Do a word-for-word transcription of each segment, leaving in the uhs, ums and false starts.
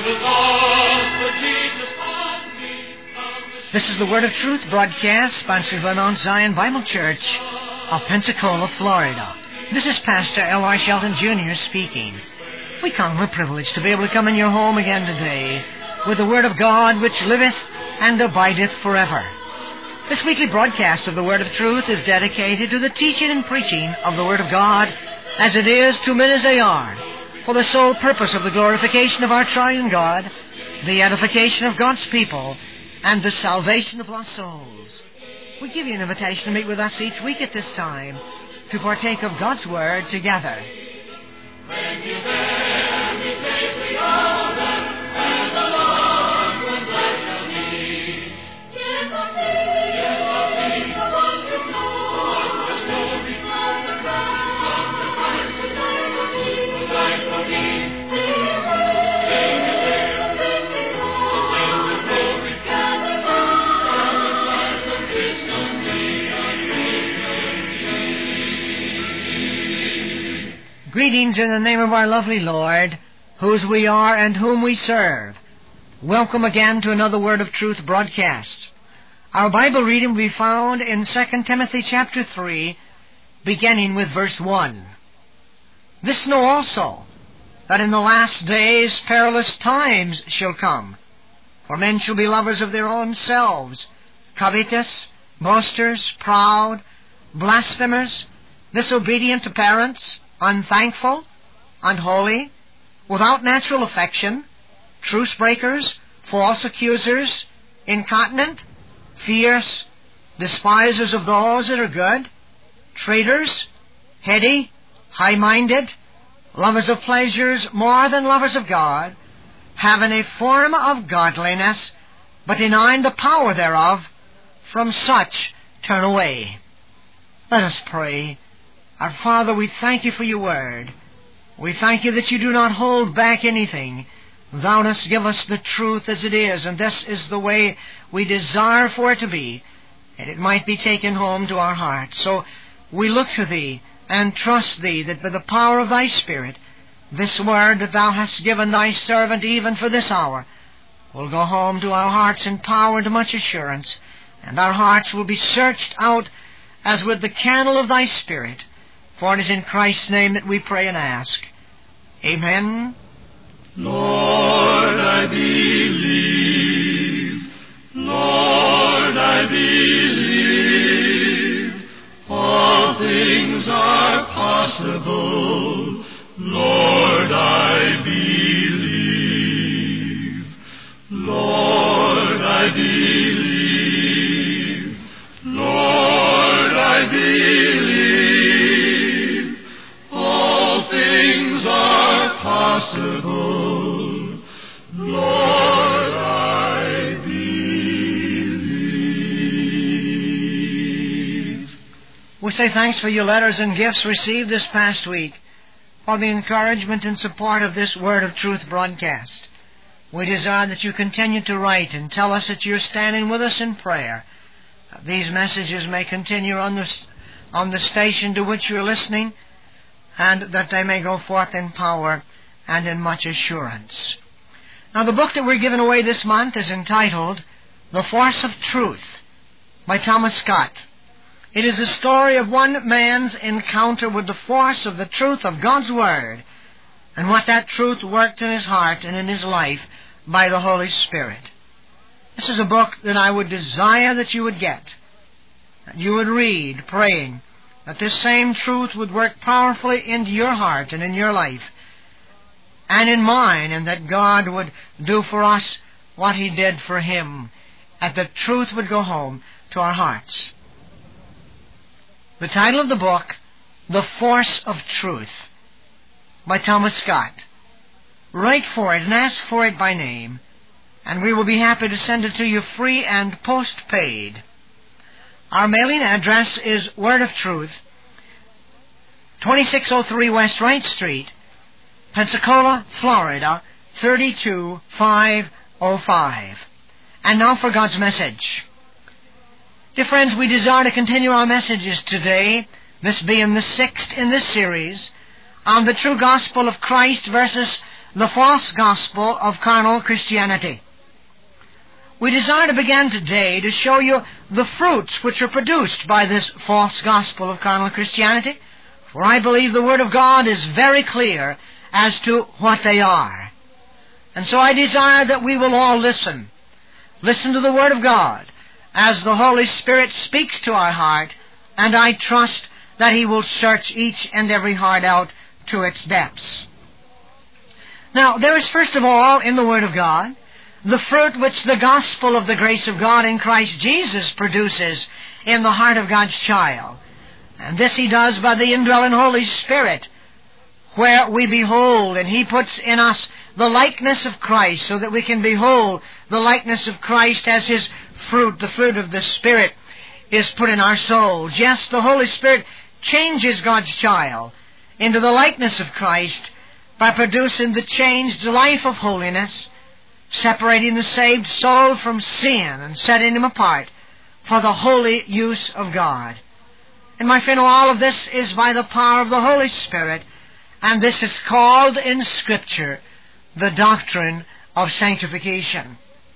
This is the Word of Truth broadcast sponsored by Mount Zion Bible Church of Pensacola, Florida. This is Pastor L R. Shelton Junior speaking. We count it a privilege to be able to come in your home again today with the Word of God which liveth and abideth forever. This weekly broadcast of the Word of Truth is dedicated to the teaching and preaching of the Word of God as it is to men as they are, for the sole purpose of the glorification of our triune God, the edification of God's people, and the salvation of lost souls. We give you an invitation to meet with us each week at this time to partake of God's Word together. When you bear me safely over, as the loved ones I shall meet. Yes, I'll sing, yes, I'll sing, I want to know the story from the cross, of the Christ who died for me, who died for me. Sing the tale, sing the song, sing the glory, gather round, gather the Christmas tree, Greetings in the name of our lovely Lord, whose we are and whom we serve. Welcome again to another Word of Truth broadcast. Our Bible reading will be found in Second Timothy chapter three, beginning with verse one. This know also, that in the last days perilous times shall come. For men shall be lovers of their own selves, covetous, boasters, proud, blasphemers, disobedient to parents, unthankful, unholy, without natural affection, truce breakers, false accusers, incontinent, fierce, despisers of those that are good, traitors, heady, high-minded, lovers of pleasures more than lovers of God, having a form of godliness, but denying the power thereof. From such turn away. Let us pray. Our Father, we thank you for your word. We thank you that you do not hold back anything. Thou dost give us the truth as it is, and this is the way we desire for it to be, that it might be taken home to our hearts. So we look to thee and trust thee that by the power of thy Spirit, this word that thou hast given thy servant even for this hour will go home to our hearts in power and much assurance, and our hearts will be searched out as with the candle of thy Spirit. For it is in Christ's name that we pray and ask. Amen. Lord, I believe. Lord, I believe. All things are possible. Lord, I believe. Lord, I believe. Lord, I believe. Possible, Lord, I believe. We say thanks for your letters and gifts received this past week, for the encouragement and support of this Word of Truth broadcast. We desire that you continue to write and tell us that you're standing with us in prayer. These messages may continue on the, on the station to which you're listening, and that they may go forth in power and in much assurance. Now, the book that we're giving away this month is entitled The Force of Truth by Thomas Scott. It is the story of one man's encounter with the force of the truth of God's Word and what that truth worked in his heart and in his life by the Holy Spirit. This is a book that I would desire that you would get, that you would read, praying that this same truth would work powerfully into your heart and in your life and in mine, and that God would do for us what He did for Him, that the truth would go home to our hearts. The title of the book, The Force of Truth, by Thomas Scott. Write for it and ask for it by name, and we will be happy to send it to you free and postpaid. Our mailing address is Word of Truth, twenty-six oh three West Wright Street, Pensacola, Florida, three two five oh five. And now for God's message. Dear friends, we desire to continue our messages today, this being the sixth in this series, on the true gospel of Christ versus the false gospel of carnal Christianity. We desire to begin today to show you the fruits which are produced by this false gospel of carnal Christianity, for I believe the Word of God is very clear as to what they are. And so I desire that we will all listen. Listen to the Word of God as the Holy Spirit speaks to our heart, and I trust that He will search each and every heart out to its depths. Now, there is first of all in the Word of God the fruit which the gospel of the grace of God in Christ Jesus produces in the heart of God's child. And this He does by the indwelling Holy Spirit, where we behold, and He puts in us the likeness of Christ, so that we can behold the likeness of Christ as His fruit. The fruit of the Spirit is put in our souls. Yes, the Holy Spirit changes God's child into the likeness of Christ by producing the changed life of holiness, separating the saved soul from sin and setting him apart for the holy use of God. And my friend, all of this is by the power of the Holy Spirit, and this is called in Scripture the doctrine of sanctification.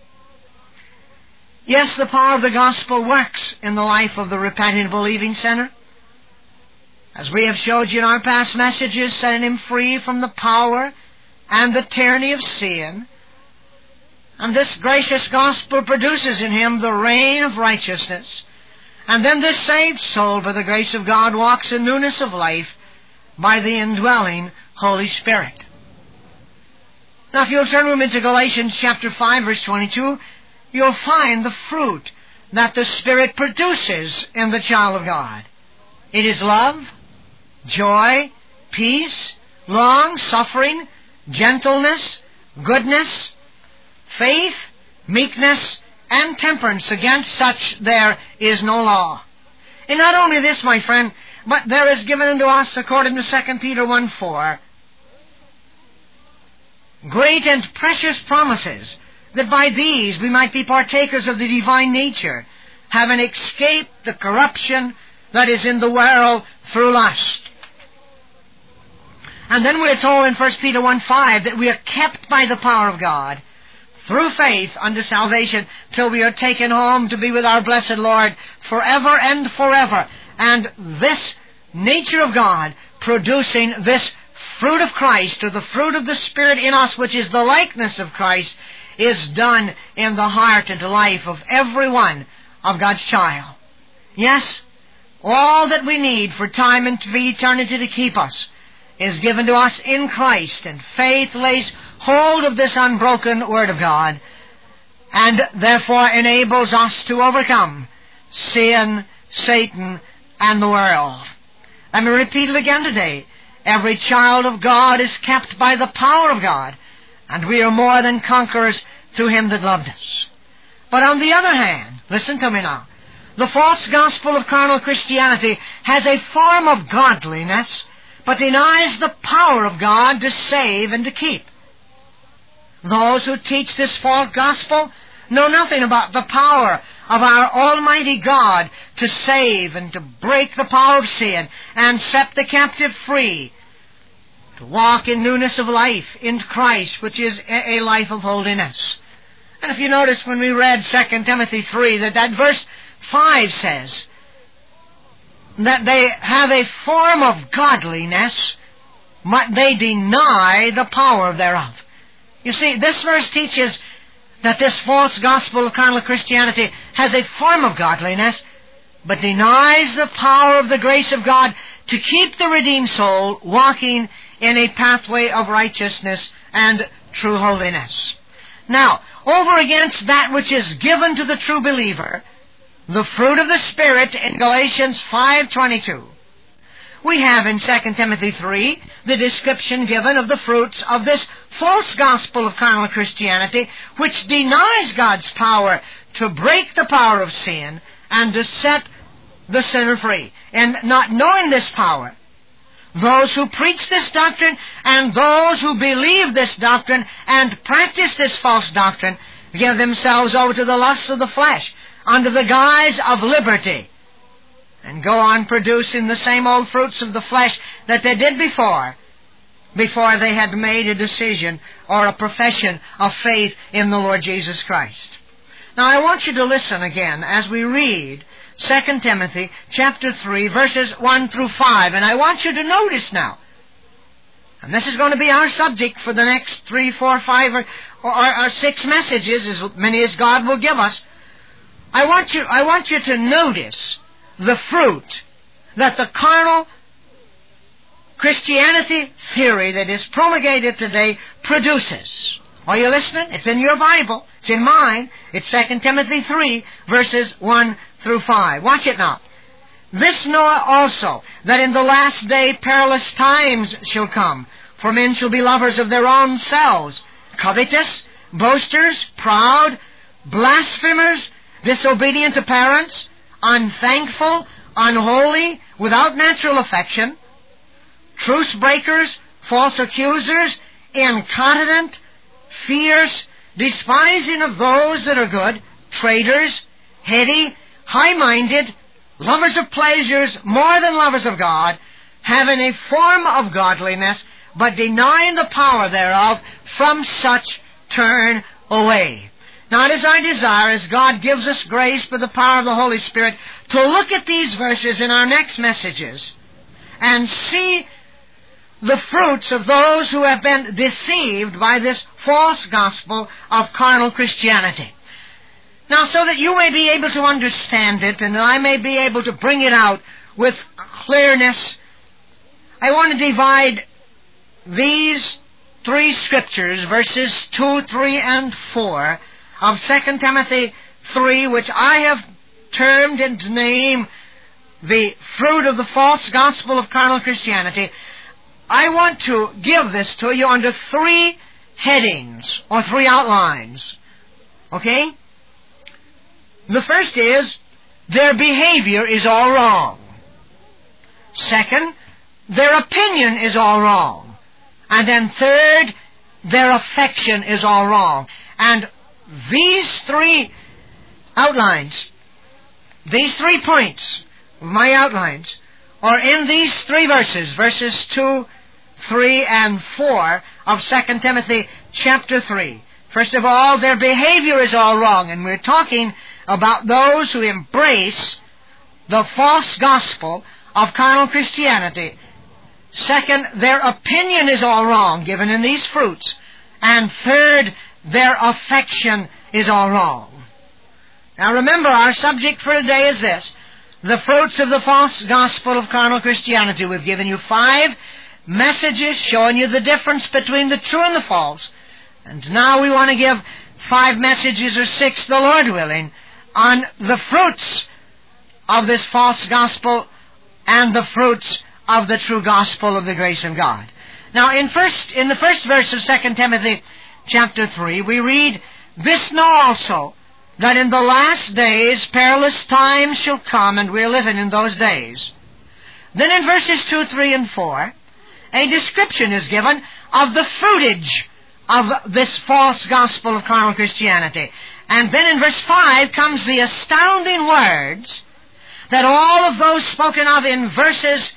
Yes, the power of the gospel works in the life of the repentant believing sinner, as we have showed you in our past messages, setting him free from the power and the tyranny of sin. And this gracious gospel produces in him the reign of righteousness. And then this saved soul, by the grace of God, walks in newness of life by the indwelling Holy Spirit. Now, if you'll turn with me to Galatians chapter five, verse twenty-two, you'll find the fruit that the Spirit produces in the child of God. It is love, joy, peace, long-suffering, gentleness, goodness, faith, meekness, and temperance. Against such there is no law. And not only this, my friend, but there is given unto us, according to Second Peter one four, great and precious promises, that by these we might be partakers of the divine nature, having escaped the corruption that is in the world through lust. And then we're told in First Peter one five that we are kept by the power of God through faith unto salvation, till we are taken home to be with our blessed Lord forever and forever. And this nature of God producing this fruit of Christ, or the fruit of the Spirit in us, which is the likeness of Christ, is done in the heart and life of every one of God's child. Yes, all that we need for time and for eternity to keep us is given to us in Christ, and faith lays hold of this unbroken Word of God, and therefore enables us to overcome sin, Satan, and the world. Let me repeat it again today. Every child of God is kept by the power of God, and we are more than conquerors through Him that loved us. But on the other hand, listen to me now, the false gospel of carnal Christianity has a form of godliness, but denies the power of God to save and to keep. Those who teach this false gospel know nothing about the power of our Almighty God to save and to break the power of sin and set the captive free, to walk in newness of life in Christ, which is a life of holiness. And if you notice when we read Second Timothy three, that that verse five says that they have a form of godliness, but they deny the power thereof. You see, this verse teaches that this false gospel of carnal Christianity has a form of godliness, but denies the power of the grace of God to keep the redeemed soul walking in a pathway of righteousness and true holiness. Now, over against that which is given to the true believer, the fruit of the Spirit in Galatians five twenty-two, we have in Second Timothy three the description given of the fruits of this false gospel of carnal Christianity, which denies God's power to break the power of sin and to set the sinner free. And not knowing this power, those who preach this doctrine and those who believe this doctrine and practice this false doctrine give themselves over to the lusts of the flesh under the guise of liberty, and go on producing the same old fruits of the flesh that they did before, before they had made a decision or a profession of faith in the Lord Jesus Christ. Now I want you to listen again as we read Second Timothy chapter three, verses one through five. And I want you to notice now, and this is going to be our subject for the next three, four, five, or, or, or six messages, as many as God will give us. I want you, I want you to notice the fruit that the carnal Christianity theory that is promulgated today produces. Are you listening? It's in your Bible. It's in mine. It's Second Timothy three, verses one through five. Watch it now. This know also, that in the last day perilous times shall come. For men shall be lovers of their own selves, covetous, boasters, proud, blasphemers, disobedient to parents, unthankful, unholy, without natural affection, truce breakers, false accusers, incontinent, fierce, despising of those that are good, traitors, heady, high-minded, lovers of pleasures more than lovers of God, having a form of godliness, but denying the power thereof, from such turn away. Now it is our desire, as God gives us grace by the power of the Holy Spirit, to look at these verses in our next messages and see the fruits of those who have been deceived by this false gospel of carnal Christianity. Now, so that you may be able to understand it and I may be able to bring it out with clearness, I want to divide these three scriptures, verses two, three, and four of Second Timothy three, which I have termed and named the fruit of the false gospel of carnal Christianity. I want to give this to you under three headings, or three outlines. Okay? The first is, their behavior is all wrong. Second, their opinion is all wrong. And then third, their affection is all wrong. And these three outlines, these three points, my outlines, are in these three verses, verses two, three, and four of Second Timothy chapter three. First of all, their behavior is all wrong, and we're talking about those who embrace the false gospel of carnal Christianity. Second, their opinion is all wrong, given in these fruits. And third, their affection is all wrong. Now remember, our subject for today is this: the fruits of the false gospel of carnal Christianity. We've given you five messages showing you the difference between the true and the false. And now we want to give five messages, or six, the Lord willing, on the fruits of this false gospel and the fruits of the true gospel of the grace of God. Now, in first, in the first verse of Second Timothy chapter three, we read, "This know also, that in the last days perilous times shall come," and we're living in those days. Then in verses two, three, and four, a description is given of the fruitage of this false gospel of carnal Christianity. And then in verse five comes the astounding words that all of those spoken of in verses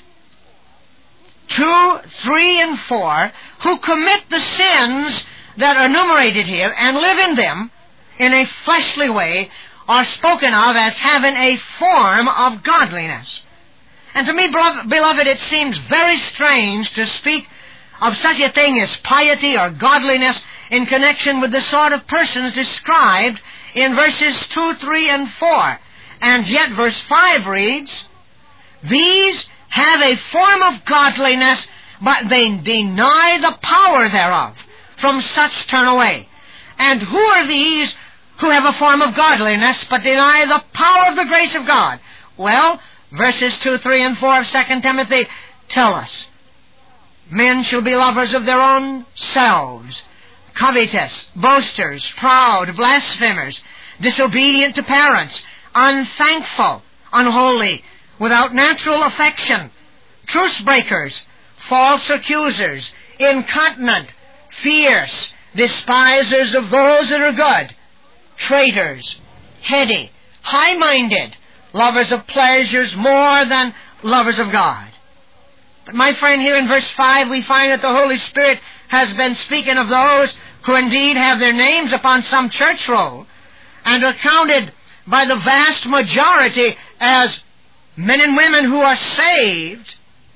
two, three, and four, who commit the sins that are enumerated here and live in them in a fleshly way, are spoken of as having a form of godliness. And to me, beloved, it seems very strange to speak of such a thing as piety or godliness in connection with the sort of persons described in verses two, three, and four. And yet verse five reads, "These have a form of godliness, but they deny the power thereof. From such turn away." And who are these who have a form of godliness, but deny the power of the grace of God? Well, verses two, three, and four of Second Timothy tell us. Men shall be lovers of their own selves, covetous, boasters, proud, blasphemers, disobedient to parents, unthankful, unholy, without natural affection, truce breakers, false accusers, incontinent, fierce, despisers of those that are good, traitors, heady, high-minded, lovers of pleasures more than lovers of God. But my friend, here in verse five, we find that the Holy Spirit has been speaking of those who indeed have their names upon some church roll and are counted by the vast majority as men and women who are saved,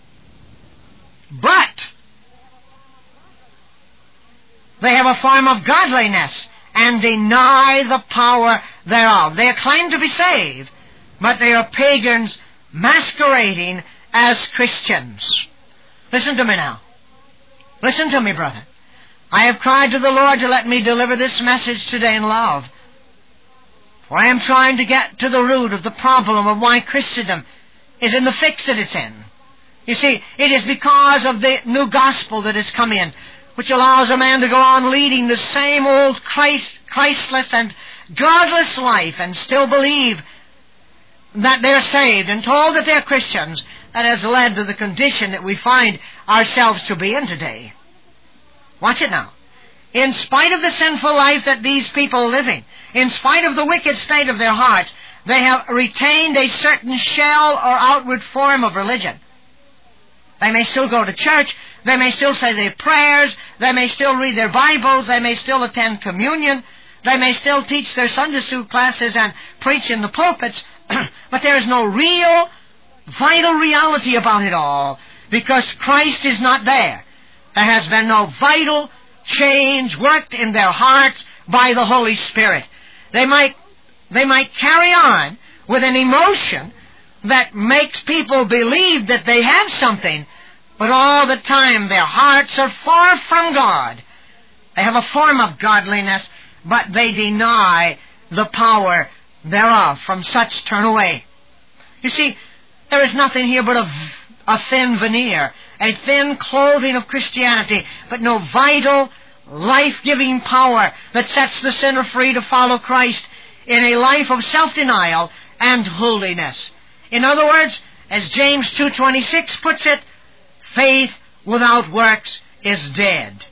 but they have a form of godliness and deny the power thereof. They claim to be saved, but they are pagans masquerading as Christians. Listen to me now. Listen to me, brother. I have cried to the Lord to let me deliver this message today in love. For I am trying to get to the root of the problem of why Christendom is in the fix that it's in. You see, it is because of the new gospel that has come in, which allows a man to go on leading the same old Christ, Christless and godless life and still believe that they're saved and told that they're Christians. That has led to the condition that we find ourselves to be in today. Watch it now. In spite of the sinful life that these people are living, in spite of the wicked state of their hearts, they have retained a certain shell or outward form of religion. They may still go to church, they may still say their prayers, they may still read their Bibles, they may still attend communion, they may still teach their Sunday school classes and preach in the pulpits, but there is no real, vital reality about it all, because Christ is not there. There has been no vital change worked in their hearts by the Holy Spirit. They might, they might carry on with an emotion that makes people believe that they have something, but all the time their hearts are far from God. They have a form of godliness, but they deny the power thereof. From such turn away. You see, there is nothing here but a, a thin veneer, a thin clothing of Christianity, but no vital, life-giving power that sets the sinner free to follow Christ in a life of self-denial and holiness. In other words, as James two twenty-six puts it, faith without works is dead.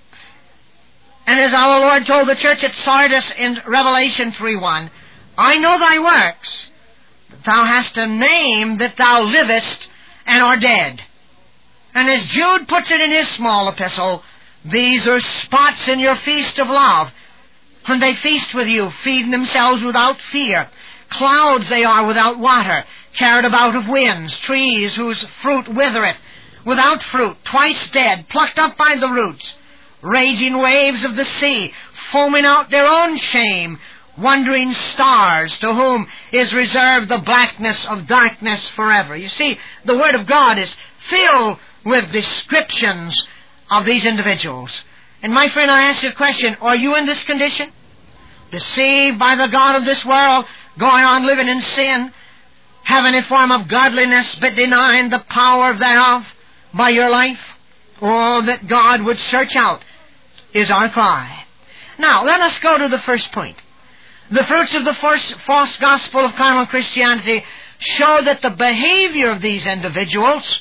And as our Lord told the church at Sardis in Revelation three one, I know thy works, that thou hast a name that thou livest and are dead. And as Jude puts it in his small epistle, these are spots in your feast of love, when they feast with you, feeding themselves without fear. Clouds they are without water, carried about of winds, trees whose fruit withereth, without fruit, twice dead, plucked up by the roots, raging waves of the sea, foaming out their own shame, wandering stars, to whom is reserved the blackness of darkness forever. You see, the Word of God is filled with descriptions of these individuals. And my friend, I ask you a question, are you in this condition? Deceived by the God of this world, going on living in sin, having a form of godliness, but denying the power thereof by your life? Oh, that God would search out is our cry. Now, let us go to the first point. The fruits of the first false gospel of carnal Christianity show that the behavior of these individuals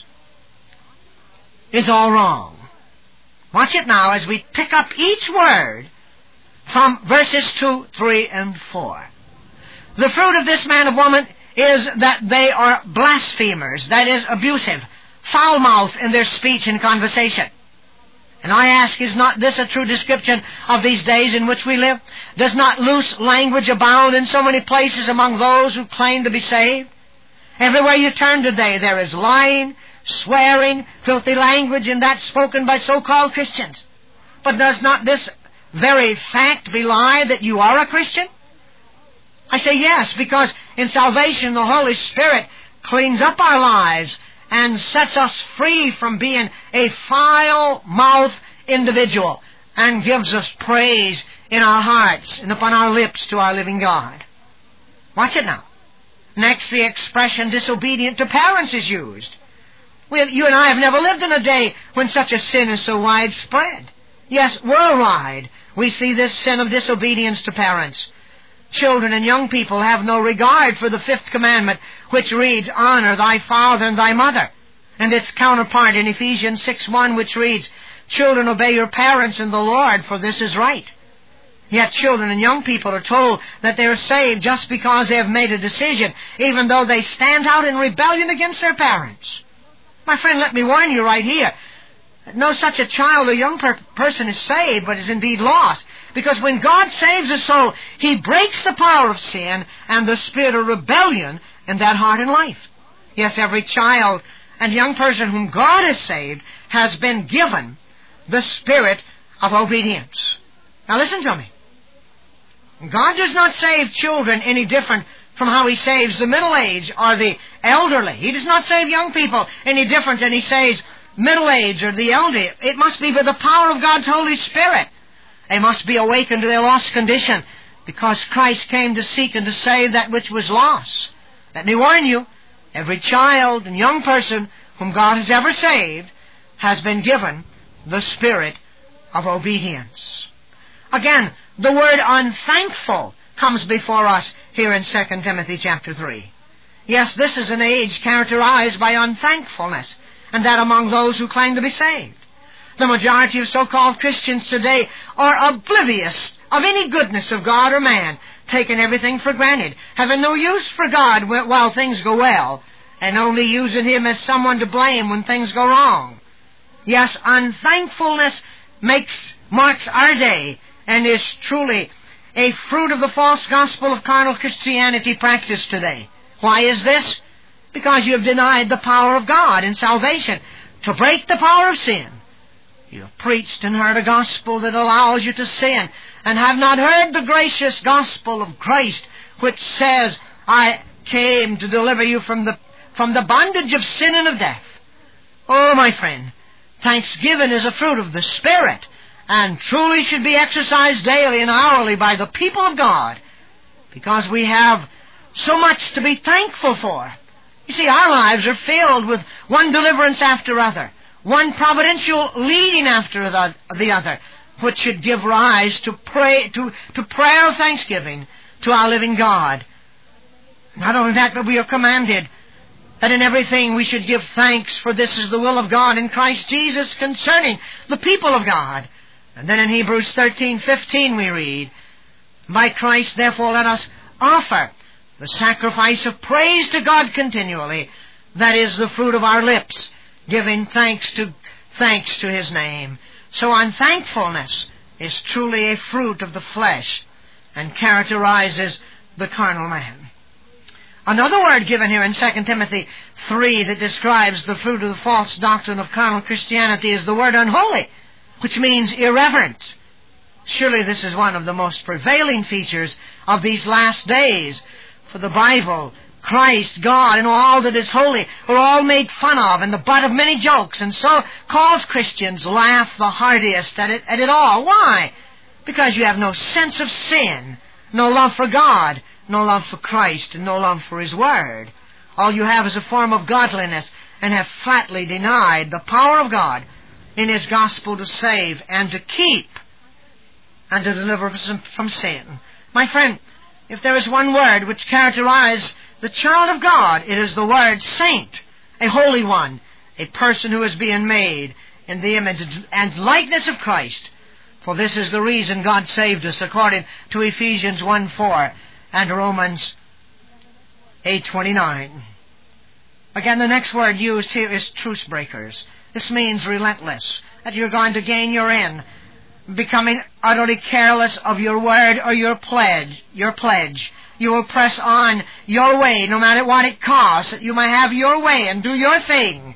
is all wrong. Watch it now as we pick up each word from verses two, three, and four. The fruit of this man and woman is that they are blasphemers, that is, abusive, foul-mouthed in their speech and conversation. And I ask, is not this a true description of these days in which we live? Does not loose language abound in so many places among those who claim to be saved? Everywhere you turn today, there is lying, swearing, filthy language, and that spoken by so-called Christians. But does not this very fact belie that you are a Christian? I say yes, because in salvation the Holy Spirit cleans up our lives and sets us free from being a foul-mouthed individual and gives us praise in our hearts and upon our lips to our living God. Watch it now. Next, the expression disobedient to parents is used. We, you and I have never lived in a day when such a sin is so widespread. Yes, worldwide, we see this sin of disobedience to parents. Children and young people have no regard for the fifth commandment, which reads, honor thy father and thy mother, and its counterpart in Ephesians six one, which reads, children, obey your parents in the Lord, for this is right. Yet children and young people are told that they are saved just because they have made a decision, even though they stand out in rebellion against their parents. My friend, let me warn you right here. No such a child or young per- person is saved, but is indeed lost. Because when God saves a soul, He breaks the power of sin and the spirit of rebellion in that heart and life. Yes, every child and young person whom God has saved has been given the spirit of obedience. Now listen to me. God does not save children any different from how He saves the middle-aged or the elderly. He does not save young people any different than He saves middle-aged or the elderly. It must be by the power of God's Holy Spirit. They must be awakened to their lost condition, because Christ came to seek and to save that which was lost. Let me warn you, every child and young person whom God has ever saved has been given the spirit of obedience. Again, the word unthankful comes before us here in Second Timothy chapter three. Yes, this is an age characterized by unthankfulness, and that among those who claim to be saved. The majority of so-called Christians today are oblivious of any goodness of God or man, taking everything for granted, having no use for God while things go well, and only using Him as someone to blame when things go wrong. Yes, unthankfulness makes marks our day, and is truly a fruit of the false gospel of carnal Christianity practiced today. Why is this? Because you have denied the power of God in salvation to break the power of sin. You have preached and heard a gospel that allows you to sin, and have not heard the gracious gospel of Christ, which says, I came to deliver you from the from the bondage of sin and of death. Oh, my friend, thanksgiving is a fruit of the Spirit, and truly should be exercised daily and hourly by the people of God, because we have so much to be thankful for. You see, our lives are filled with one deliverance after other, one providential leading after the other, which should give rise to pray to, to prayer of thanksgiving to our living God. Not only that, but we are commanded that in everything we should give thanks, for this is the will of God in Christ Jesus concerning the people of God. And then in Hebrews thirteen fifteen we read, By Christ therefore let us offer the sacrifice of praise to God continually, that is the fruit of our lips, giving thanks to thanks to His name. So unthankfulness is truly a fruit of the flesh and characterizes the carnal man. Another word given here in Second Timothy three that describes the fruit of the false doctrine of carnal Christianity is the word unholy, which means irreverent. Surely this is one of the most prevailing features of these last days. For the Bible, Christ, God, and all that is holy are all made fun of and the butt of many jokes, and so-called Christians laugh the heartiest at it, at it all. Why? Because you have no sense of sin, no love for God, no love for Christ, and no love for His Word. All you have is a form of godliness, and have flatly denied the power of God in His gospel to save and to keep and to deliver us from sin. My friend, if there is one word which characterizes the child of God, it is the word saint, a holy one, a person who is being made in the image and likeness of Christ. For this is the reason God saved us, according to Ephesians one four and Romans eight twenty-nine. Again, the next word used here is truce breakers. This means relentless, that you're going to gain your end, becoming utterly careless of your word or your pledge. Your pledge. You will press on your way, no matter what it costs, that you may have your way and do your thing.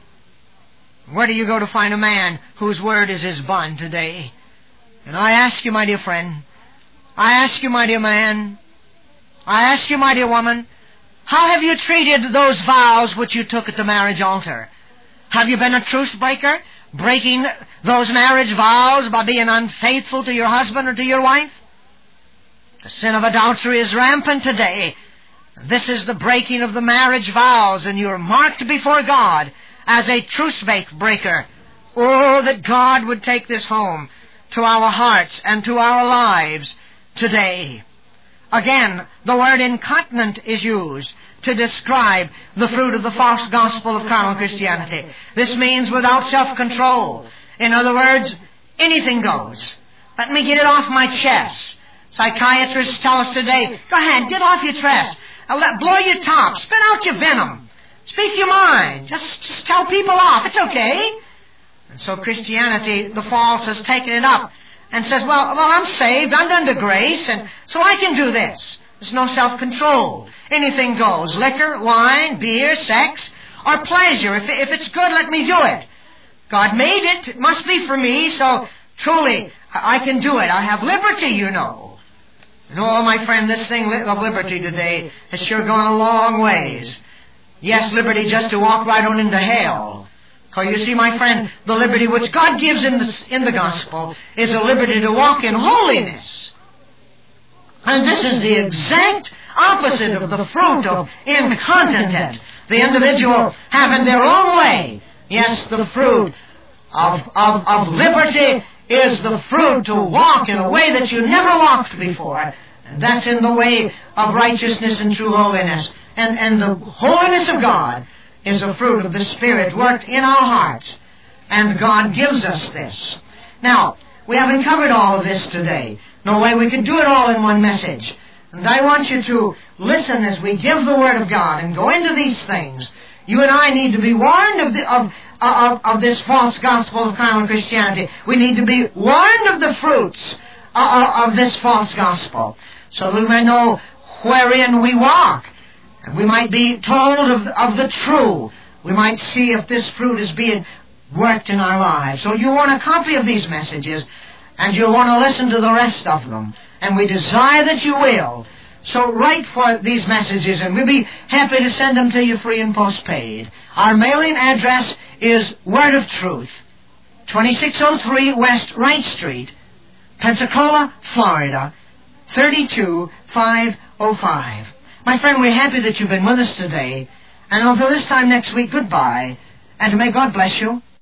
Where do you go to find a man whose word is his bond today? And I ask you, my dear friend, I ask you, my dear man, I ask you, my dear woman, how have you treated those vows which you took at the marriage altar? Have you been a truce breaker, breaking those marriage vows by being unfaithful to your husband or to your wife? The sin of adultery is rampant today. This is the breaking of the marriage vows, and you're marked before God as a truce breaker. Oh, that God would take this home to our hearts and to our lives today. Again, the word incontinent is used to describe the fruit of the false gospel of carnal Christianity. This means without self-control. In other words, anything goes. Let me get it off my chest. Psychiatrists tell us today, go ahead, get off your chest. Let, blow your top, spit out your venom. Speak your mind. Just, just tell people off. It's okay. And so Christianity, the false, has taken it up and says, well, well, I'm saved, I'm under grace, and so I can do this. There's no self-control. Anything goes. Liquor, wine, beer, sex, or pleasure. If, if it's good, let me do it. God made it. It must be for me, so truly, I can do it. I have liberty, you know. And oh, my friend, this thing of liberty today has sure gone a long ways. Yes, liberty just to walk right on into hell. For you see, my friend, the liberty which God gives in the, in the gospel is a liberty to walk in holiness. And this is the exact opposite of the fruit of incontinent. The individual having their own way. Yes, the fruit of, of, of liberty is the fruit to walk in a way that you never walked before. And that's in the way of righteousness and true holiness. And, and the holiness of God is a fruit of the Spirit worked in our hearts. And God gives us this. Now, we haven't covered all of this today. No way we can do it all in one message. And I want you to listen as we give the Word of God and go into these things. You and I need to be warned of, the, of, of, of this false gospel of carnal Christianity. We need to be warned of the fruits of, of this false gospel, so that we may know wherein we walk. And we might be told of, of the true. We might see if this fruit is being worked in our lives. So you want a copy of these messages, and you'll want to listen to the rest of them. And we desire that you will. So write for these messages, and we'll be happy to send them to you free and postpaid. Our mailing address is Word of Truth, twenty-six oh three West Wright Street, Pensacola, Florida, thirty-two five oh five. My friend, we're happy that you've been with us today. And until this time next week, goodbye. And may God bless you.